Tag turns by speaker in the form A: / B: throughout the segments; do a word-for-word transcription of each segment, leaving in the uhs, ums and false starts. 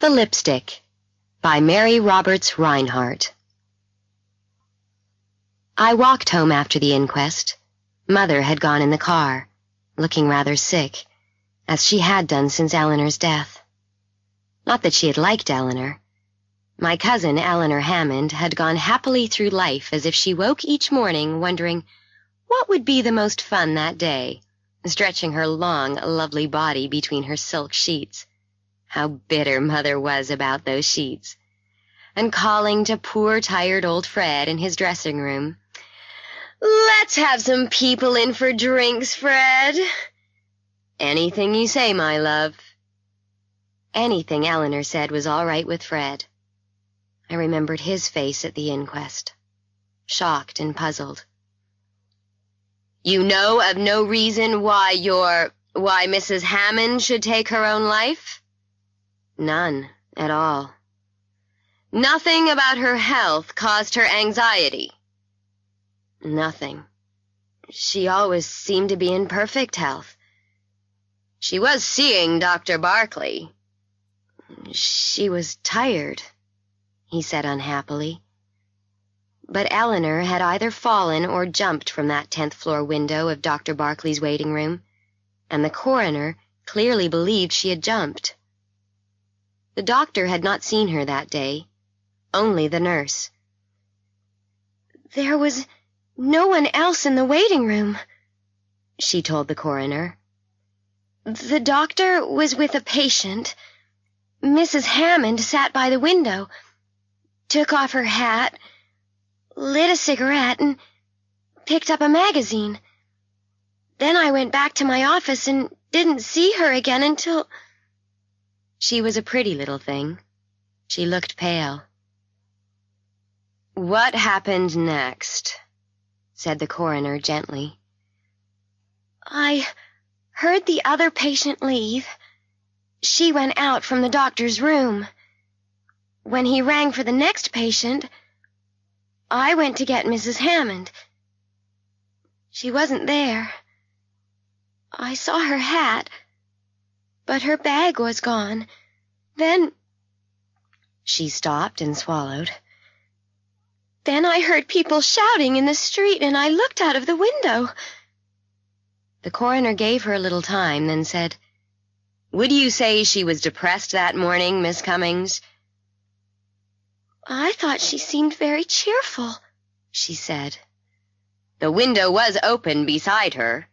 A: The Lipstick by Mary Roberts Rinehart. I walked home after the inquest. Mother had gone in the car, looking rather sick, as she had done since Eleanor's death. Not that she had liked Eleanor. My cousin, Eleanor Hammond, had gone happily through life as if she woke each morning wondering what would be the most fun that day, stretching her long, lovely body between her silk sheets. How bitter Mother was about those sheets, and calling to poor tired old Fred in his dressing room, "Let's have some people in for drinks, Fred." "Anything you say, my love." Anything Eleanor said was all right with Fred. I remembered his face at the inquest, shocked and puzzled. "You know of no reason why your, why Missus Hammond should take her own life?" "None at all." "Nothing about her health caused her anxiety?" "Nothing. She always seemed to be in perfect health." "She was seeing Doctor Barkley." "She was tired," he said unhappily. But Eleanor had either fallen or jumped from that tenth-floor window of Doctor Barkley's waiting room, and the coroner clearly believed she had jumped. The doctor had not seen her that day, only the nurse. "There was no one else in the waiting room," she told the coroner. "The doctor was with a patient. Missus Hammond sat by the window, took off her hat, lit a cigarette, and picked up a magazine. Then I went back to my office and didn't see her again until—" She was a pretty little thing. She looked pale. "What happened next?" said the coroner gently. "I heard the other patient leave. She went out from the doctor's room. When he rang for the next patient, I went to get Missus Hammond. She wasn't there. I saw her hat, but her bag was gone. Then—" She stopped and swallowed. "Then I heard people shouting in the street, and I looked out of the window." The coroner gave her a little time, then said, "Would you say she was depressed that morning, Miss Cummings?" "I thought she seemed very cheerful," she said. "The window was open beside her."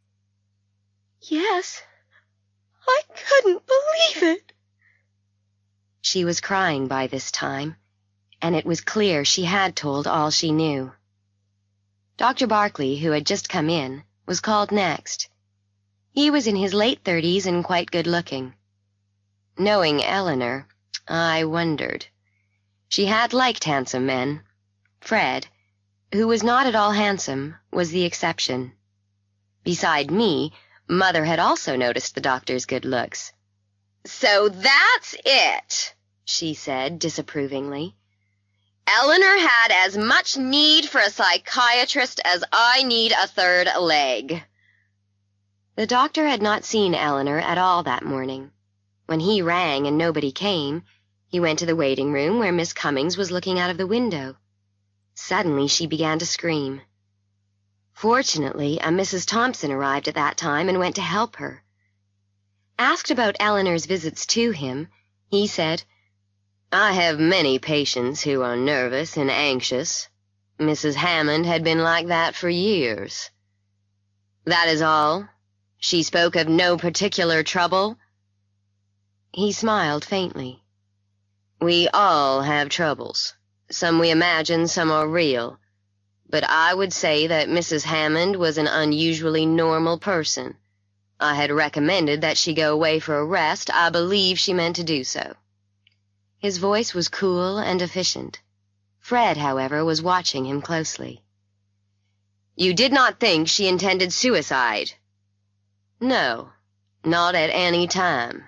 A: "Yes. I couldn't believe it." She was crying by this time, and it was clear she had told all she knew. Doctor Barkley, who had just come in, was called next. He was in his late thirties and quite good-looking. Knowing Eleanor, I wondered. She had liked handsome men. Fred, who was not at all handsome, was the exception. Beside me, Mother had also noticed the doctor's good looks. "So that's it," she said disapprovingly. "Eleanor had as much need for a psychiatrist as I need a third leg." The doctor had not seen Eleanor at all that morning. When he rang and nobody came, he went to the waiting room where Miss Cummings was looking out of the window. Suddenly she began to scream. Fortunately, a Missus Thompson arrived at that time and went to help her. Asked about Eleanor's visits to him, he said, "I have many patients who are nervous and anxious. Missus Hammond had been like that for years." "That is all? She spoke of no particular trouble?" He smiled faintly. "We all have troubles. Some we imagine, some are real. But I would say that Missus Hammond was an unusually normal person. I had recommended that she go away for a rest. I believe she meant to do so." His voice was cool and efficient. Fred, however, was watching him closely. "You did not think she intended suicide?" "No, not at any time."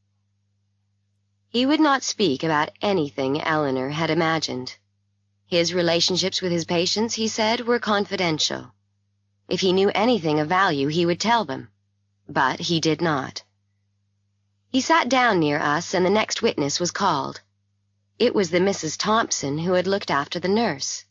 A: He would not speak about anything Eleanor had imagined. His relationships with his patients, he said, were confidential. If he knew anything of value, he would tell them. But he did not. He sat down near us, and the next witness was called. It was the Missus Thompson who had looked after the nurse.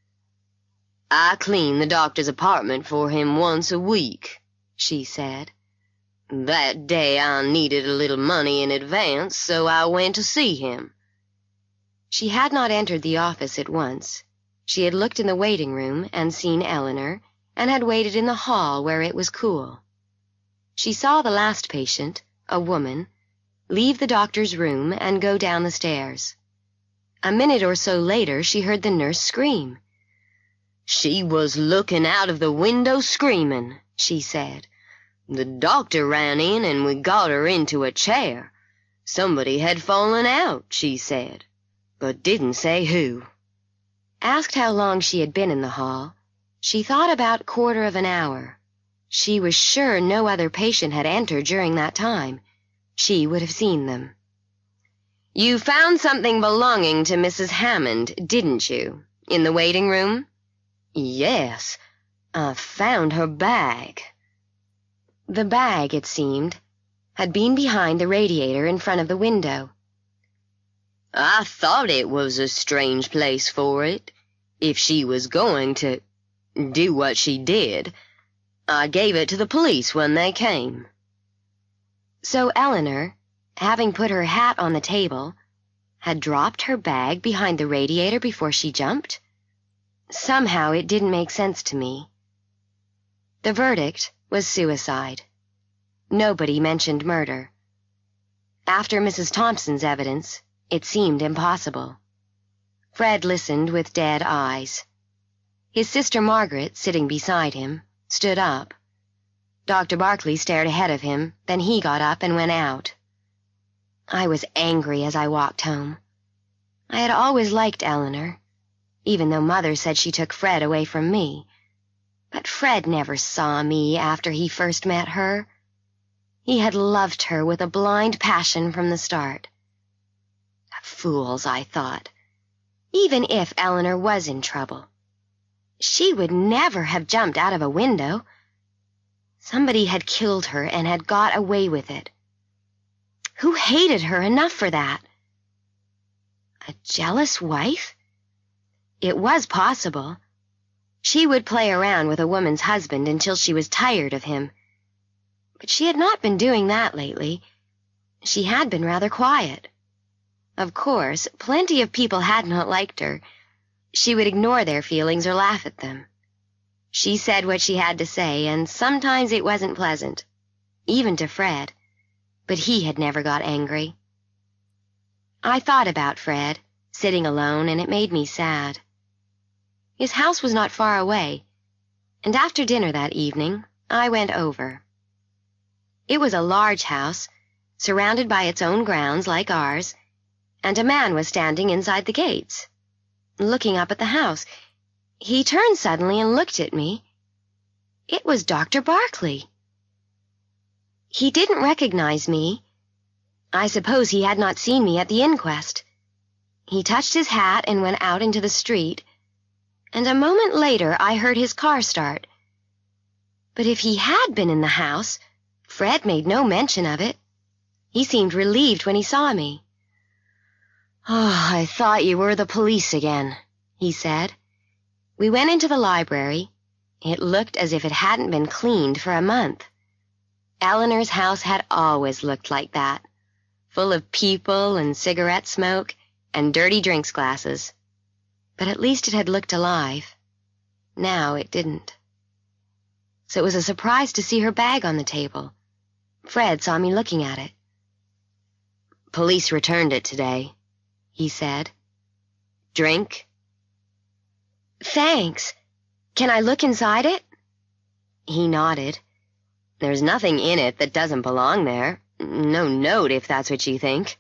A: "I clean the doctor's apartment for him once a week," she said. "That day I needed a little money in advance, so I went to see him." She had not entered the office at once. She had looked in the waiting room and seen Eleanor, and had waited in the hall where it was cool. She saw the last patient, a woman, leave the doctor's room and go down the stairs. A minute or so later she heard the nurse scream. "She was looking out of the window screaming," she said. "The doctor ran in and we got her into a chair. Somebody had fallen out, she said, but didn't say who." Asked how long she had been in the hall, she thought about quarter of an hour. She was sure no other patient had entered during that time. She would have seen them. "You found something belonging to Missus Hammond, didn't you, in the waiting room?" "Yes, I found her bag." The bag, it seemed, had been behind the radiator in front of the window. "I thought it was a strange place for it, if she was going to do what she did. I gave it to the police when they came." So Eleanor, having put her hat on the table, had dropped her bag behind the radiator before she jumped? Somehow it didn't make sense to me. The verdict was suicide. Nobody mentioned murder. After Missus Thompson's evidence, it seemed impossible. Fred listened with dead eyes. His sister Margaret, sitting beside him, stood up. Doctor Barkley stared ahead of him, then he got up and went out. I was angry as I walked home. I had always liked Eleanor, even though Mother said she took Fred away from me. But Fred never saw me after he first met her. He had loved her with a blind passion from the start. Fools, I thought. Even if Eleanor was in trouble, she would never have jumped out of a window. Somebody had killed her and had got away with it. Who hated her enough for that? A jealous wife? It was possible. She would play around with a woman's husband until she was tired of him. But she had not been doing that lately. She had been rather quiet. Of course, plenty of people had not liked her. She would ignore their feelings or laugh at them. She said what she had to say, and sometimes it wasn't pleasant, even to Fred, but he had never got angry. I thought about Fred, sitting alone, and it made me sad. His house was not far away, and after dinner that evening, I went over. It was a large house, surrounded by its own grounds like ours, and a man was standing inside the gates, looking up at the house. He turned suddenly and looked at me. It was Doctor Barkley. He didn't recognize me. I suppose he had not seen me at the inquest. He touched his hat and went out into the street, and a moment later I heard his car start. But if he had been in the house, Fred made no mention of it. He seemed relieved when he saw me. "Oh, I thought you were the police again," he said. We went into the library. It looked as if it hadn't been cleaned for a month. Eleanor's house had always looked like that, full of people and cigarette smoke and dirty drinks glasses. But at least it had looked alive. Now it didn't. So it was a surprise to see her bag on the table. Fred saw me looking at it. "Police returned it today," he said. "Drink?" "Thanks. Can I look inside it?" He nodded. "There's nothing in it that doesn't belong there. No note, if that's what you think."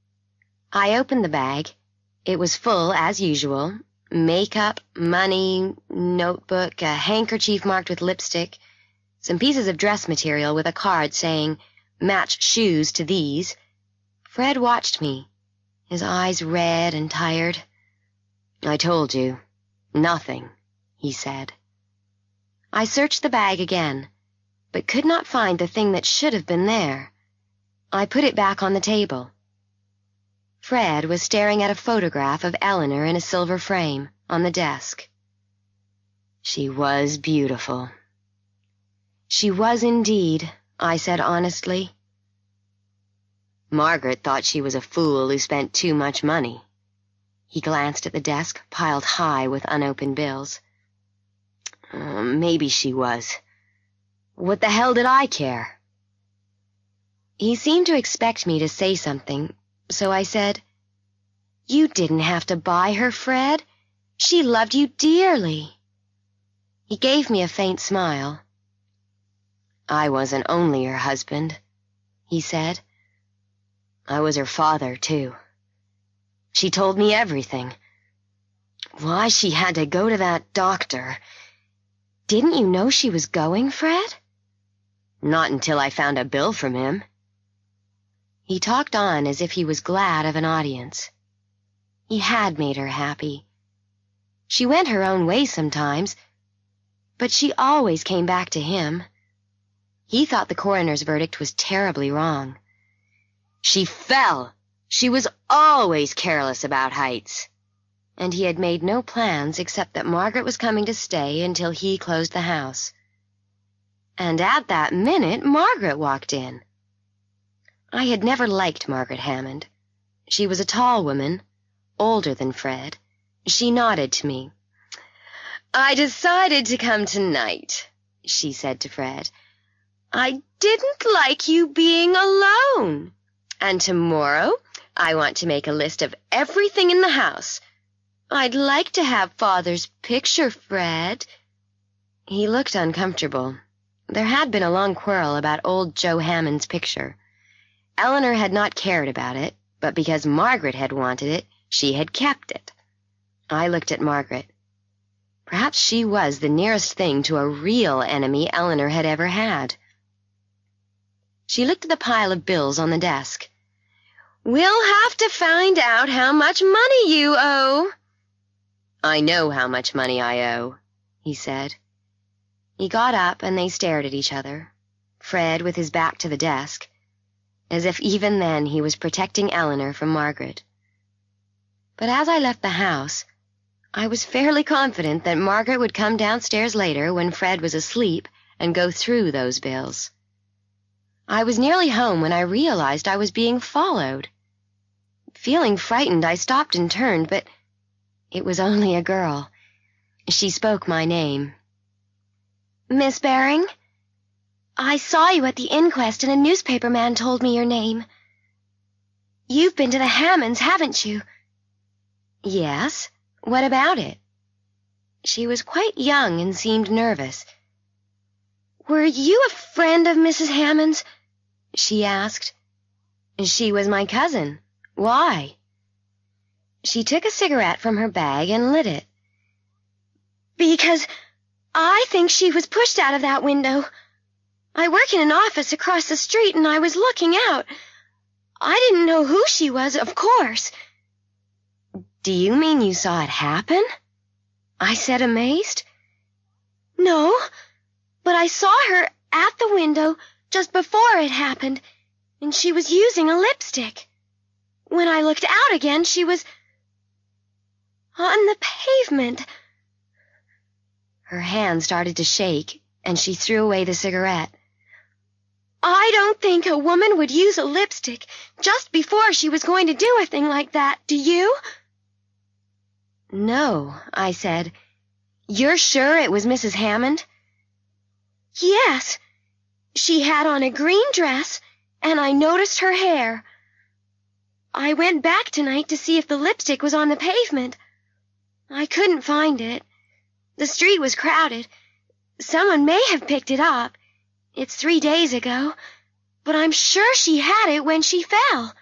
A: I opened the bag. It was full, as usual. Makeup, money, notebook, a handkerchief marked with lipstick, some pieces of dress material with a card saying, "Match shoes to these." Fred watched me, his eyes red and tired. "I told you. Nothing," he said. I searched the bag again, but could not find the thing that should have been there. I put it back on the table. Fred was staring at a photograph of Eleanor in a silver frame on the desk. She was beautiful. She was indeed, I said honestly. Margaret thought she was a fool who spent too much money. He glanced at the desk, piled high with unopened bills. Uh, maybe she was. What the hell did I care? He seemed to expect me to say something, so I said, "You didn't have to buy her, Fred. She loved you dearly." He gave me a faint smile. "I wasn't only her husband," he said. "I was her father, too. She told me everything. Why she had to go to that doctor. Didn't you know she was going, Fred?" "Not until I found a bill from him." He talked on as if he was glad of an audience. He had made her happy. She went her own way sometimes, but she always came back to him. He thought the coroner's verdict was terribly wrong. She fell. She was always careless about heights. And he had made no plans except that Margaret was coming to stay until he closed the house. And at that minute, Margaret walked in. I had never liked Margaret Hammond. She was a tall woman, older than Fred. She nodded to me. "I decided to come tonight," she said to Fred. "I didn't like you being alone. And tomorrow I want to make a list of everything in the house. I'd like to have Father's picture, Fred." He looked uncomfortable. There had been a long quarrel about old Joe Hammond's picture. Eleanor had not cared about it, but because Margaret had wanted it, she had kept it. I looked at Margaret. Perhaps she was the nearest thing to a real enemy Eleanor had ever had. She looked at the pile of bills on the desk. "We'll have to find out how much money you owe." "I know how much money I owe," he said. He got up and they stared at each other, Fred with his back to the desk, as if even then he was protecting Eleanor from Margaret. But as I left the house, I was fairly confident that Margaret would come downstairs later when Fred was asleep and go through those bills. I was nearly home when I realized I was being followed. Feeling frightened, I stopped and turned, but it was only a girl. She spoke my name. "Miss Baring? I saw you at the inquest and a newspaper man told me your name. You've been to the Hammonds, haven't you?" "Yes. What about it?" She was quite young and seemed nervous. "Were you a friend of Missus Hammond's?" she asked. "She was my cousin. Why?" She took a cigarette from her bag and lit it. "Because I think she was pushed out of that window. I work in an office across the street, and I was looking out. I didn't know who she was, of course." "Do you mean you saw it happen?" I said, amazed. "No, but I saw her at the window just before it happened, and she was using a lipstick. When I looked out again, she was on the pavement." Her hand started to shake, and she threw away the cigarette. "I don't think a woman would use a lipstick just before she was going to do a thing like that, do you?" "No," I said. "You're sure it was Missus Hammond?" "Yes. She had on a green dress, and I noticed her hair. I went back tonight to see if the lipstick was on the pavement. I couldn't find it. The street was crowded. Someone may have picked it up. It's three days ago, but I'm sure she had it when she fell."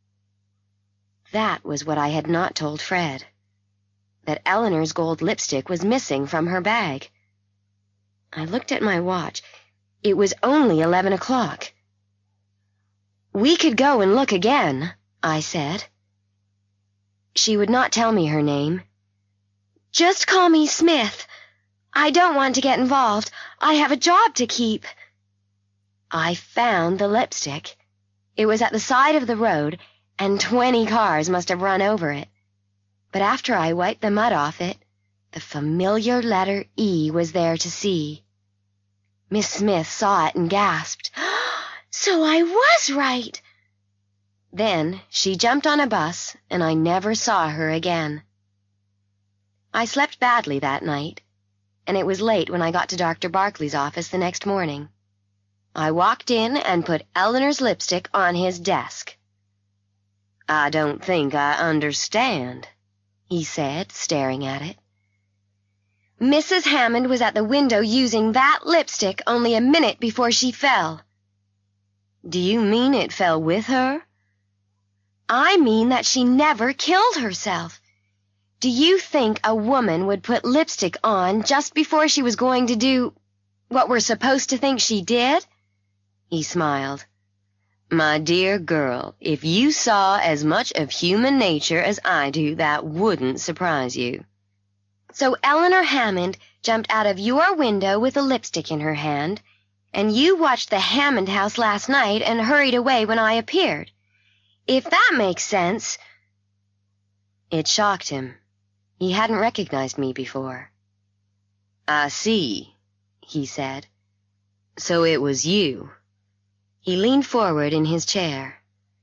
A: That was what I had not told Fred. That Eleanor's gold lipstick was missing from her bag. I looked at my watch. It was only eleven o'clock. "We could go and look again," I said. She would not tell me her name. "Just call me Smith. I don't want to get involved. I have a job to keep." I found the lipstick. It was at the side of the road, and twenty cars must have run over it. But after I wiped the mud off it, the familiar letter E was there to see. Miss Smith saw it and gasped, "So I was right!" Then she jumped on a bus, and I never saw her again. I slept badly that night, and it was late when I got to Doctor Barkley's office the next morning. I walked in and put Eleanor's lipstick on his desk. "I don't think I understand," he said, staring at it. "Missus Hammond was at the window using that lipstick only a minute before she fell." "Do you mean it fell with her?" "I mean that she never killed herself. Do you think a woman would put lipstick on just before she was going to do what we're supposed to think she did?" He smiled. "My dear girl, if you saw as much of human nature as I do, that wouldn't surprise you." "So Eleanor Hammond jumped out of your window with a lipstick in her hand, and you watched the Hammond house last night and hurried away when I appeared. If that makes sense—" It shocked him. He hadn't recognized me before. "I see," he said. "So it was you." He leaned forward in his chair.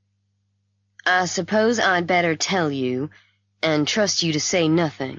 A: "I suppose I'd better tell you, and trust you to say nothing.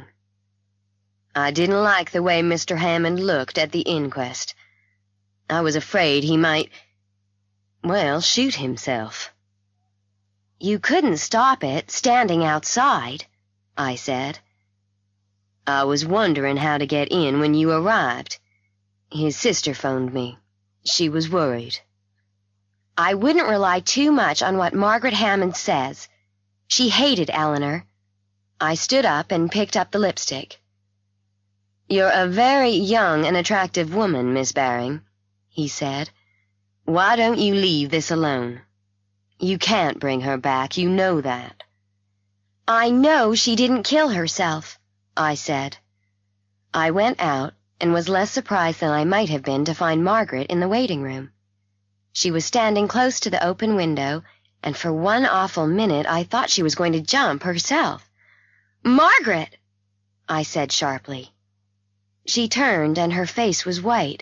A: I didn't like the way Mister Hammond looked at the inquest. I was afraid he might, well, shoot himself." "You couldn't stop it, standing outside," I said. "I was wondering how to get in when you arrived. His sister phoned me. She was worried." "I wouldn't rely too much on what Margaret Hammond says. She hated Eleanor." I stood up and picked up the lipstick. "You're a very young and attractive woman, Miss Baring," he said. "Why don't you leave this alone? You can't bring her back, you know that." "I know she didn't kill herself," I said. I went out and was less surprised than I might have been to find Margaret in the waiting room. She was standing close to the open window, and for one awful minute I thought she was going to jump herself. "Margaret!" I said sharply. She turned, and her face was white.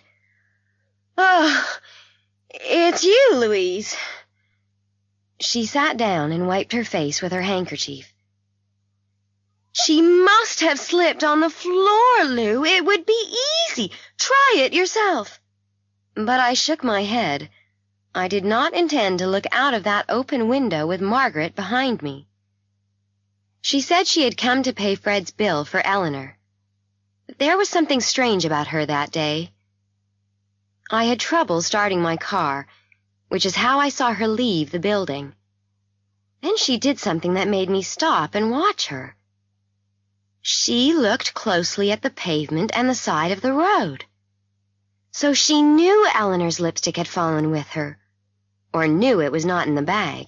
A: "Oh, it's you, Louise." She sat down and wiped her face with her handkerchief. "She must have slipped on the floor, Lou. It would be easy. Try it yourself." But I shook my head. I did not intend to look out of that open window with Margaret behind me. She said she had come to pay Fred's bill for Eleanor. But there was something strange about her that day. I had trouble starting my car, which is how I saw her leave the building. Then she did something that made me stop and watch her. She looked closely at the pavement and the side of the road. So she knew Eleanor's lipstick had fallen with her, or knew it was not in the bag.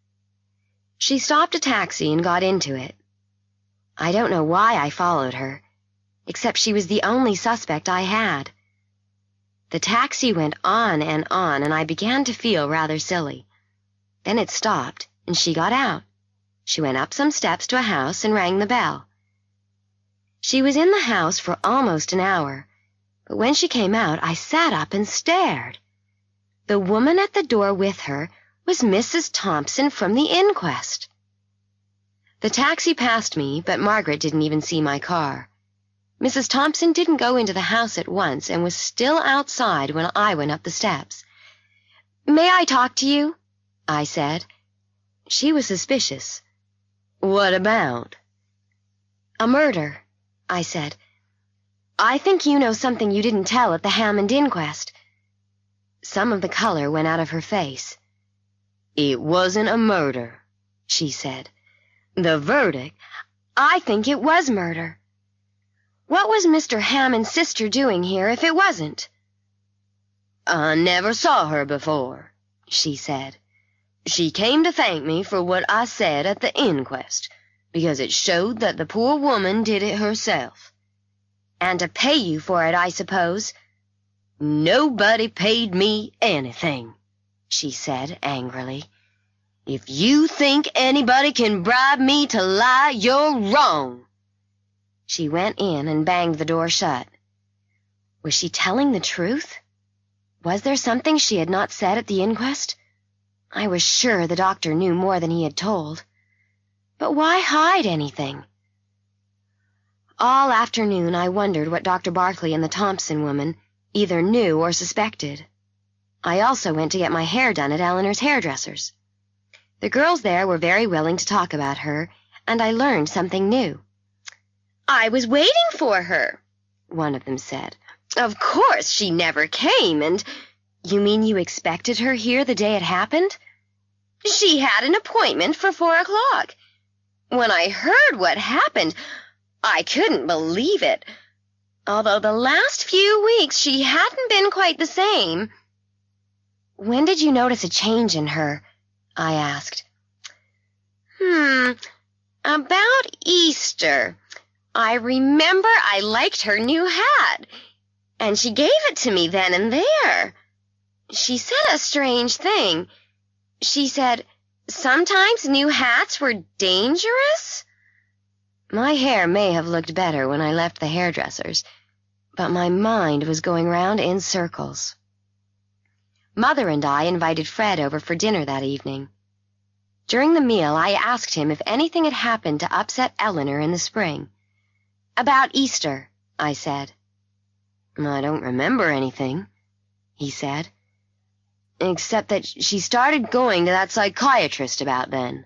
A: She stopped a taxi and got into it. I don't know why I followed her, except she was the only suspect I had. The taxi went on and on, and I began to feel rather silly. Then it stopped, and she got out. She went up some steps to a house and rang the bell. She was in the house for almost an hour, but when she came out, I sat up and stared. The woman at the door with her was Missus Thompson from the inquest. The taxi passed me, but Margaret didn't even see my car. Missus Thompson didn't go into the house at once and was still outside when I went up the steps. "May I talk to you?" I said. She was suspicious. "What about?" "A murder," I said. "I think you know something you didn't tell at the Hammond inquest." Some of the color went out of her face. "It wasn't a murder," she said. "The verdict—" "I think it was murder. What was Mister Hammond's sister doing here if it wasn't?" "I never saw her before," she said. "She came to thank me for what I said at the inquest, because it showed that the poor woman did it herself." "And to pay you for it, I suppose." "Nobody paid me anything," she said angrily. If you think anybody can bribe me to lie, you're wrong." She went in and banged the door shut. Was she telling the truth? Was there something she had not said at the inquest? I was sure the doctor knew more than he had told. But why hide anything? All afternoon I wondered what Doctor Barkley and the Thompson woman either knew or suspected. I also went to get my hair done at Eleanor's hairdresser's. The girls there were very willing to talk about her, and I learned something new. "I was waiting for her," one of them said. "Of course she never came, and—" "You mean you expected her here the day it happened?" "She had an appointment for four o'clock. When I heard what happened, I couldn't believe it. Although the last few weeks she hadn't been quite the same." "When did you notice a change in her?" I asked. Hmm, about Easter. I remember I liked her new hat, and she gave it to me then and there. She said a strange thing. She said sometimes new hats were dangerous. My hair may have looked better when I left the hairdresser's, but my mind was going round in circles. Mother and I invited Fred over for dinner that evening. During the meal, I asked him if anything had happened to upset Eleanor in the spring. "About Easter," I said. "I don't remember anything," he said, "except that she started going to that psychiatrist about then."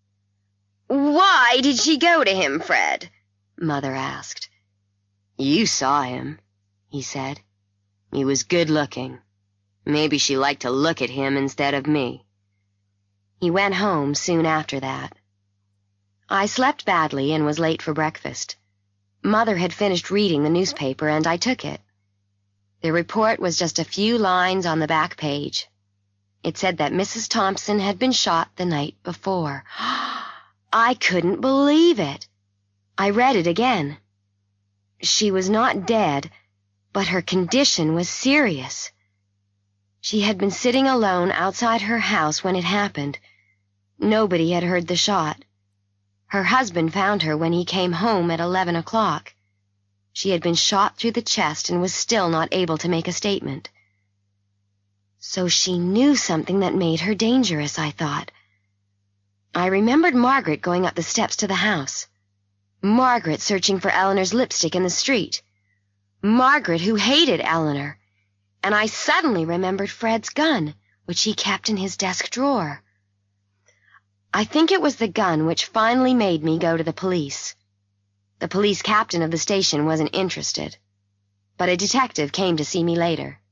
A: "Why did she go to him, Fred?" Mother asked. "You saw him," he said. "He was good-looking. Maybe she liked to look at him instead of me." He went home soon after that. I slept badly and was late for breakfast. Mother had finished reading the newspaper, and I took it. The report was just a few lines on the back page. It said that Missus Thompson had been shot the night before. I couldn't believe it. I read it again. She was not dead, but her condition was serious. She had been sitting alone outside her house when it happened. Nobody had heard the shot. Her husband found her when he came home at eleven o'clock. She had been shot through the chest and was still not able to make a statement. So she knew something that made her dangerous, I thought. I remembered Margaret going up the steps to the house. Margaret searching for Eleanor's lipstick in the street. Margaret who hated Eleanor. And I suddenly remembered Fred's gun, which he kept in his desk drawer. I think it was the gun which finally made me go to the police. The police captain of the station wasn't interested, but a detective came to see me later.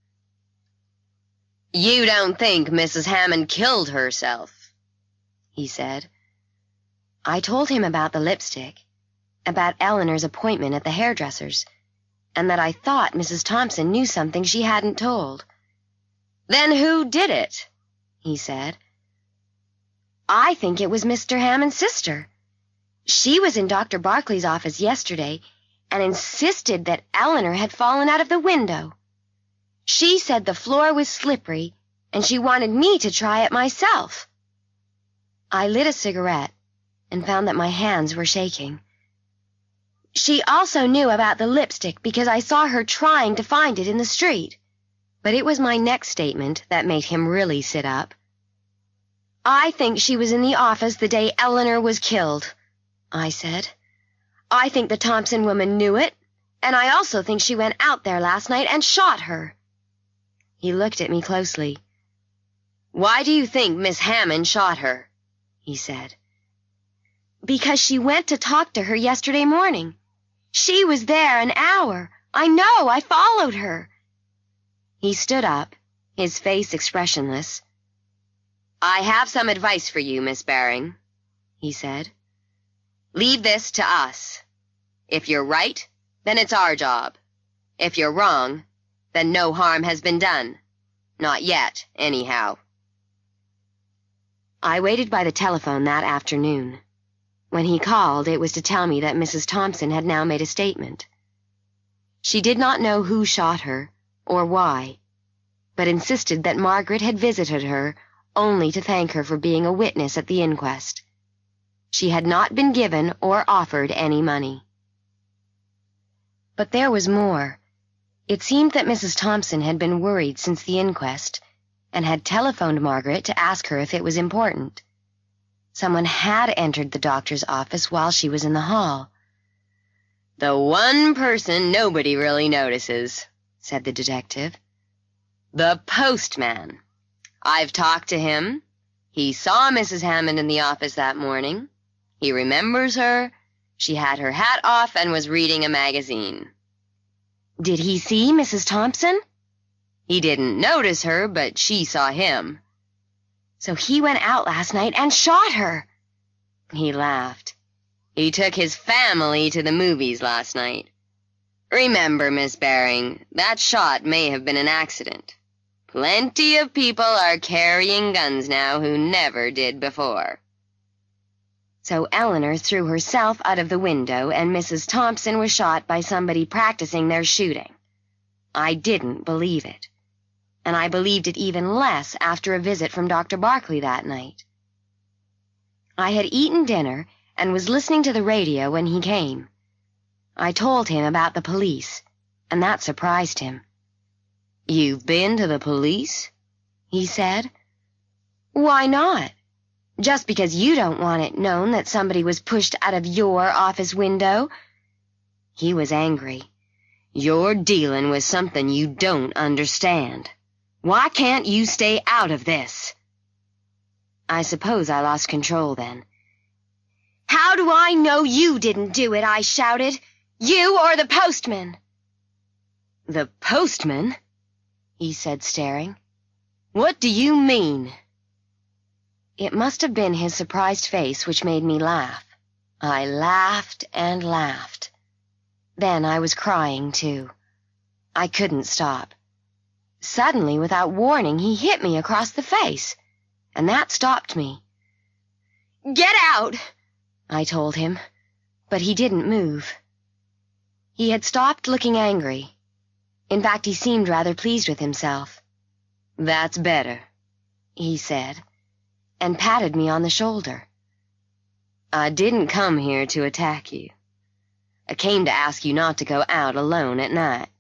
A: "You don't think Missus Hammond killed herself?" he said. I told him about the lipstick, about Eleanor's appointment at the hairdresser's, and that I thought Missus Thompson knew something she hadn't told. "Then who did it?" he said. "I think it was Mister Hammond's sister. She was in Doctor Barkley's office yesterday and insisted that Eleanor had fallen out of the window. She said the floor was slippery, and she wanted me to try it myself." I lit a cigarette and found that my hands were shaking. "She also knew about the lipstick because I saw her trying to find it in the street." But it was my next statement that made him really sit up. "I think she was in the office the day Eleanor was killed," I said. "I think the Thompson woman knew it, and I also think she went out there last night and shot her." He looked at me closely. "Why do you think Miss Hammond shot her?" he said. "Because she went to talk to her yesterday morning. She was there an hour. I know, I followed her." He stood up, his face expressionless. "I have some advice for you, Miss Baring," he said. "Leave this to us. If you're right, then it's our job. If you're wrong, then no harm has been done. Not yet, anyhow." I waited by the telephone that afternoon. When he called, it was to tell me that Missus Thompson had now made a statement. She did not know who shot her, or why, but insisted that Margaret had visited her only to thank her for being a witness at the inquest. She had not been given or offered any money. But there was more. It seemed that Missus Thompson had been worried since the inquest and had telephoned Margaret to ask her if it was important. Someone had entered the doctor's office while she was in the hall. "The one person nobody really notices," said the detective. "The postman. I've talked to him. He saw Missus Hammond in the office that morning. He remembers her. She had her hat off and was reading a magazine." "Did he see Missus Thompson?" "He didn't notice her, but she saw him." "So he went out last night and shot her." He laughed. "He took his family to the movies last night. Remember, Miss Baring, that shot may have been an accident. Plenty of people are carrying guns now who never did before." So Eleanor threw herself out of the window, and Missus Thompson was shot by somebody practicing their shooting. I didn't believe it. And I believed it even less after a visit from Doctor Barkley that night. I had eaten dinner and was listening to the radio when he came. I told him about the police, and that surprised him. "You've been to the police?" he said. "Why not? Just because you don't want it known that somebody was pushed out of your office window." He was angry. "You're dealing with something you don't understand. Why can't you stay out of this?" I suppose I lost control then. "How do I know you didn't do it?" I shouted. "You or the postman?" "The postman?" he said, staring. "What do you mean?" It must have been his surprised face which made me laugh. I laughed and laughed. Then I was crying, too. I couldn't stop. Suddenly, without warning, he hit me across the face, and that stopped me. "Get out!" I told him, but he didn't move. He had stopped looking angry. In fact, he seemed rather pleased with himself. "That's better," he said, and patted me on the shoulder. "I didn't come here to attack you. I came to ask you not to go out alone at night."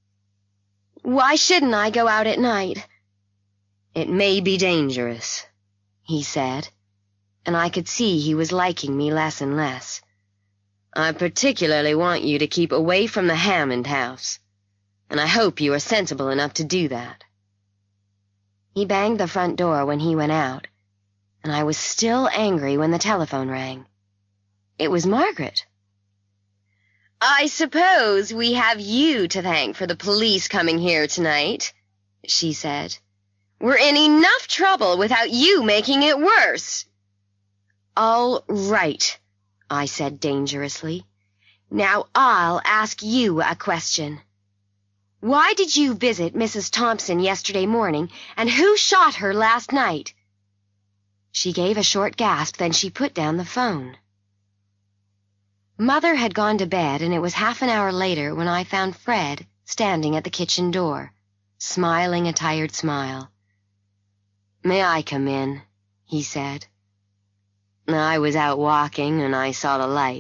A: "Why shouldn't I go out at night?" "It may be dangerous," he said, and I could see he was liking me less and less. "I particularly want you to keep away from the Hammond house, and I hope you are sensible enough to do that." He banged the front door when he went out, and I was still angry when the telephone rang. It was Margaret. "I suppose we have you to thank for the police coming here tonight," she said. "We're in enough trouble without you making it worse." "All right," I said dangerously. "Now I'll ask you a question. Why did you visit Missus Thompson yesterday morning, and who shot her last night?" She gave a short gasp, then she put down the phone. Mother had gone to bed, and it was half an hour later when I found Fred standing at the kitchen door, smiling a tired smile. "May I come in?" he said. "I was out walking, and I saw the light."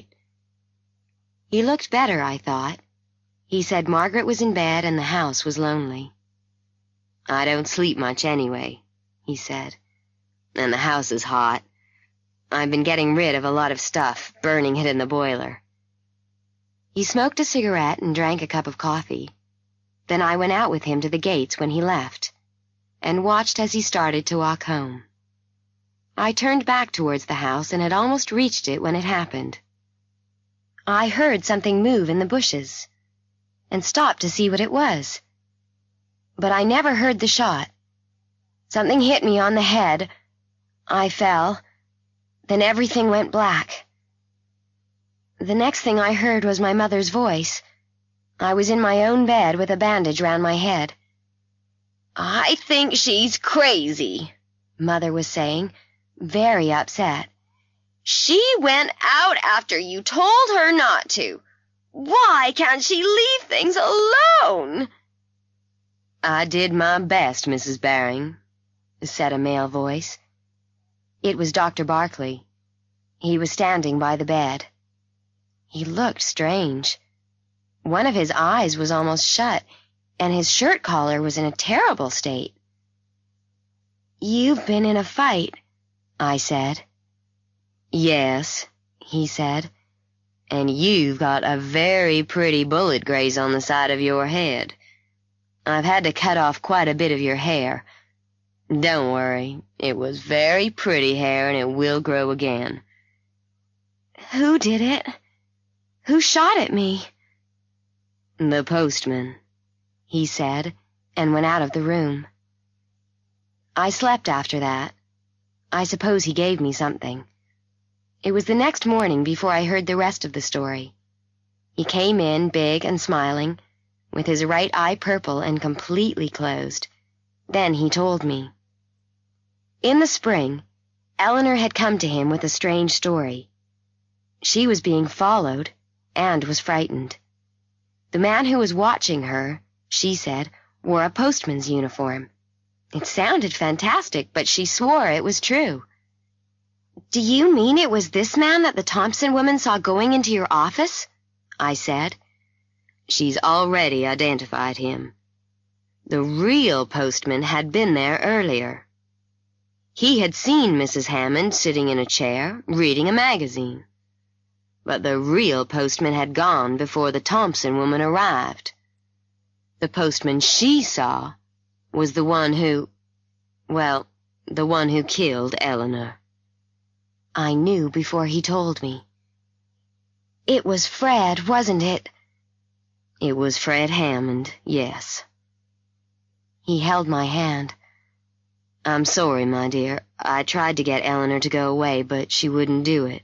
A: He looked better, I thought. He said Margaret was in bed and the house was lonely. "I don't sleep much anyway," he said, "and the house is hot. I've been getting rid of a lot of stuff, burning it in the boiler." He smoked a cigarette and drank a cup of coffee. Then I went out with him to the gates when he left, and watched as he started to walk home. I turned back towards the house and had almost reached it when it happened. I heard something move in the bushes, and stopped to see what it was. But I never heard the shot. Something hit me on the head. I fell. Then everything went black. The next thing I heard was my mother's voice. I was in my own bed with a bandage round my head. "I think she's crazy," Mother was saying, very upset. "She went out after you told her not to. Why can't she leave things alone?" "I did my best, Missus Baring," said a male voice. It was Doctor Barkley. He was standing by the bed. He looked strange. One of his eyes was almost shut, and his shirt collar was in a terrible state. "You've been in a fight," I said. "Yes," he said, "and you've got a very pretty bullet graze on the side of your head. I've had to cut off quite a bit of your hair. Don't worry, it was very pretty hair and it will grow again." "Who did it? Who shot at me?" "The postman," he said, and went out of the room. I slept after that. I suppose he gave me something. It was the next morning before I heard the rest of the story. He came in big and smiling, with his right eye purple and completely closed. Then he told me. In the spring, Eleanor had come to him with a strange story. She was being followed and was frightened. The man who was watching her, she said, wore a postman's uniform. It sounded fantastic, but she swore it was true. "Do you mean it was this man that the Thompson woman saw going into your office?" I said. "She's already identified him. The real postman had been there earlier. He had seen Missus Hammond sitting in a chair, reading a magazine. But the real postman had gone before the Thompson woman arrived. The postman she saw was the one who, well, the one who killed Eleanor." I knew before he told me. "It was Fred, wasn't it?" "It was Fred Hammond, yes." He held my hand. "I'm sorry, my dear. I tried to get Eleanor to go away, but she wouldn't do it."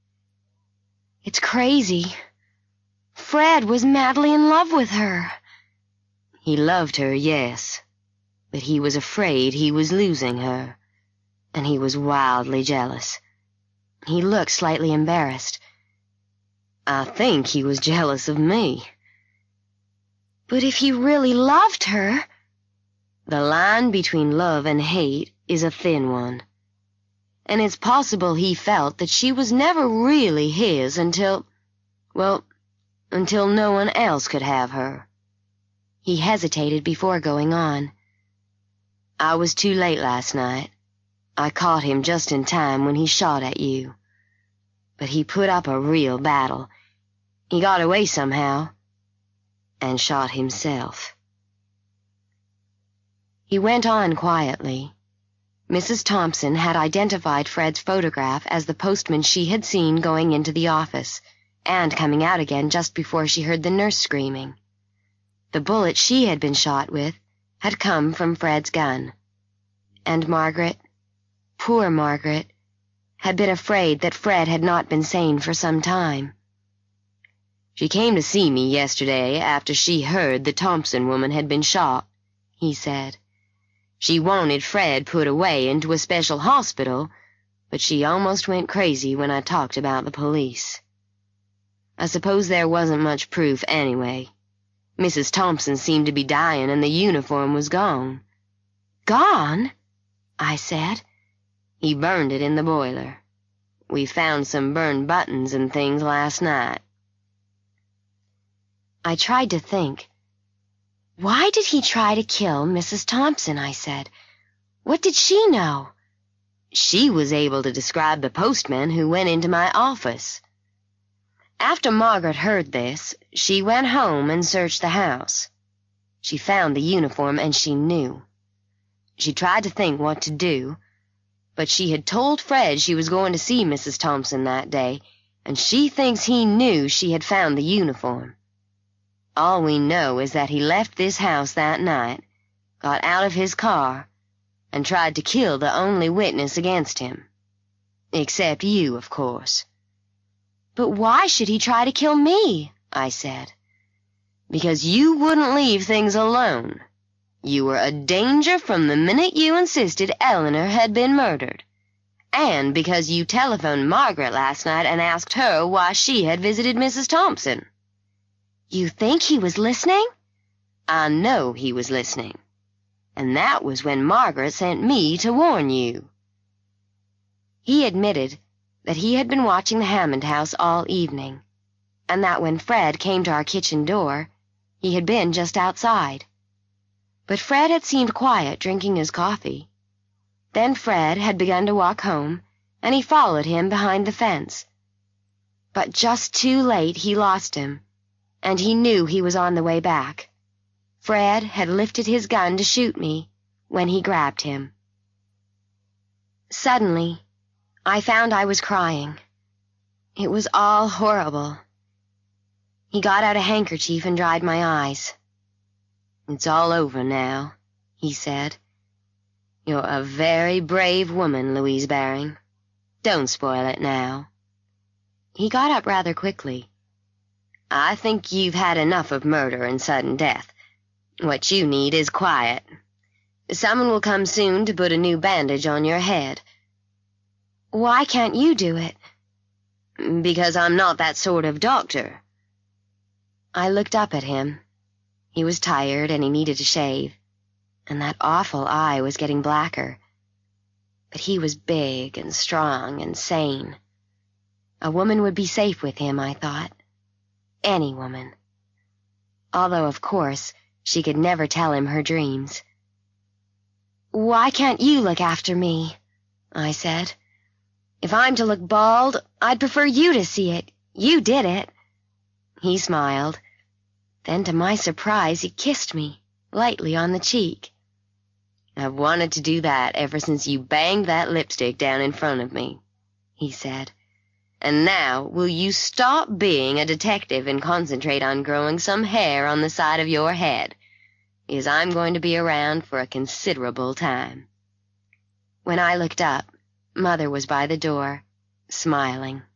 A: "It's crazy. Fred was madly in love with her." "He loved her, yes, but he was afraid he was losing her, and he was wildly jealous." He looked slightly embarrassed. "I think he was jealous of me." "But if he really loved her—" "The line between love and hate is a thin one, and it's possible he felt that she was never really his until, well, until no one else could have her." He hesitated before going on. "I was too late last night. I caught him just in time when he shot at you. But he put up a real battle. He got away somehow, and shot himself." He went on quietly. Missus Thompson had identified Fred's photograph as the postman she had seen going into the office, and coming out again just before she heard the nurse screaming. The bullet she had been shot with had come from Fred's gun. And Margaret, poor Margaret, had been afraid that Fred had not been sane for some time. "She came to see me yesterday after she heard the Thompson woman had been shot," he said. "She wanted Fred put away into a special hospital, but she almost went crazy when I talked about the police. I suppose there wasn't much proof anyway. Missus Thompson seemed to be dying and the uniform was gone." "Gone?" I said. "He burned it in the boiler. We found some burned buttons and things last night." I tried to think. "Why did he try to kill Missus Thompson?" I said. "What did she know?" "She was able to describe the postman who went into my office." After Margaret heard this, she went home and searched the house. She found the uniform and she knew. She tried to think what to do, but she had told Fred she was going to see Missus Thompson that day, and she thinks he knew she had found the uniform. All we know is that he left this house that night, got out of his car, and tried to kill the only witness against him. Except you, of course. "But why should he try to kill me?" I said. "Because you wouldn't leave things alone. You were a danger from the minute you insisted Eleanor had been murdered, and because you telephoned Margaret last night and asked her why she had visited Missus Thompson." "You think he was listening?" "I know he was listening. and that was when Margaret sent me to warn you." He admitted that he had been watching the Hammond house all evening, and that when Fred came to our kitchen door, he had been just outside. But Fred had seemed quiet drinking his coffee. Then Fred had begun to walk home, and he followed him behind the fence. But just too late he lost him, and he knew he was on the way back. Fred had lifted his gun to shoot me when he grabbed him. Suddenly, I found I was crying. It was all horrible. He got out a handkerchief and dried my eyes. "It's all over now," he said. "You're a very brave woman, Louise Baring. Don't spoil it now." He got up rather quickly. "I think you've had enough of murder and sudden death. What you need is quiet. Someone will come soon to put a new bandage on your head." "Why can't you do it?" "Because I'm not that sort of doctor." I looked up at him. He was tired and he needed a shave, and that awful eye was getting blacker. But he was big and strong and sane. A woman would be safe with him, I thought. Any woman. Although, of course, she could never tell him her dreams. "Why can't you look after me?" I said. "If I'm to look bald, I'd prefer you to see it. You did it." He smiled. Then, to my surprise, he kissed me, lightly on the cheek. "I've wanted to do that ever since you banged that lipstick down in front of me," he said. "And now, will you stop being a detective and concentrate on growing some hair on the side of your head? Because I'm going to be around for a considerable time." When I looked up, Mother was by the door, smiling.